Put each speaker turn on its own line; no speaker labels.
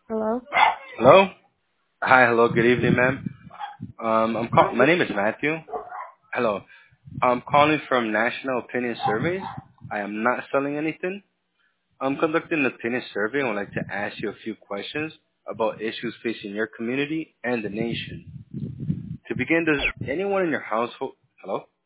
Hello?
Hello? Hi, hello, good evening, ma'am. My name is Matthew. Hello. I'm calling from National Opinion Surveys. I am not selling anything. I'm conducting an opinion survey and would like to ask you a few questions about issues facing your community and the nation. To begin, does anyone in your household... Hello?